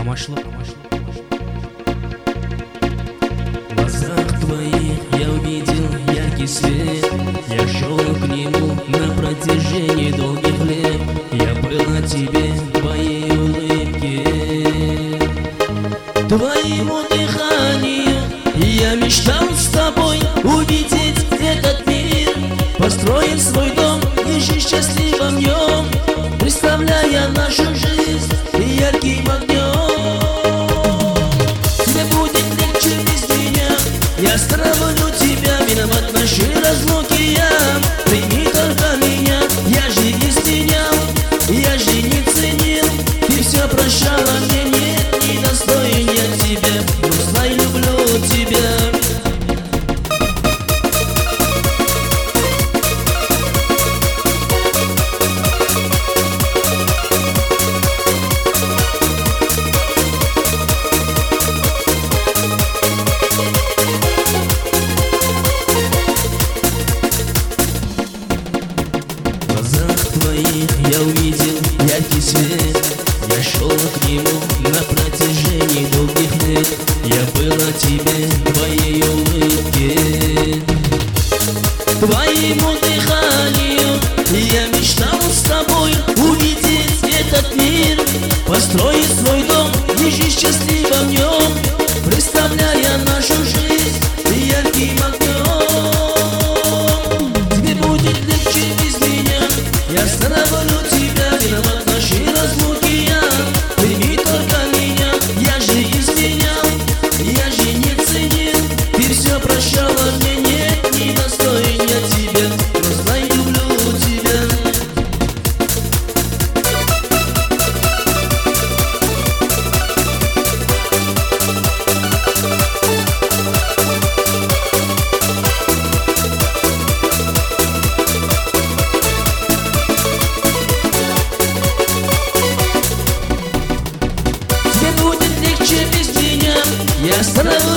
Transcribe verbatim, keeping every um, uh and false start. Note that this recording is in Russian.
Камашлы. В глазах твоих я увидел яркий свет. Я шел к нему на протяжении долгих лет. Я был о тебе, твоей улыбке, твоему дыханию. Я мечтал с тобой увидеть этот мир, построить свой дом и жить счастливо в нем, представляя нашу жизнь ярким огнем. Тебе будет легче без меня, я оставлю тебя, виноват нашей разлуки я. Прими только меня, я же не стенял, я же не ценил. Ты все прощала мне, нет, не достоин я тебя, но знай, люблю тебя. Я увидел яркий свет. Я шел к нему на протяжении долгих лет. Я был о тебе, твоей улыбке, твоему дыханию. Я мечтал с тобой увидеть этот мир, построить свой дом и жить счастливо в нем, представляя нашу жизнь ярким огнем. Тебе будет легче без меня, я оставлю тебя, виноват нашей разлуки я. Прими только меня, я же изменял, я же не ценил. Ты все прощала мне, нет, не достоин я тебя, но знай, люблю тебя. Я остановлю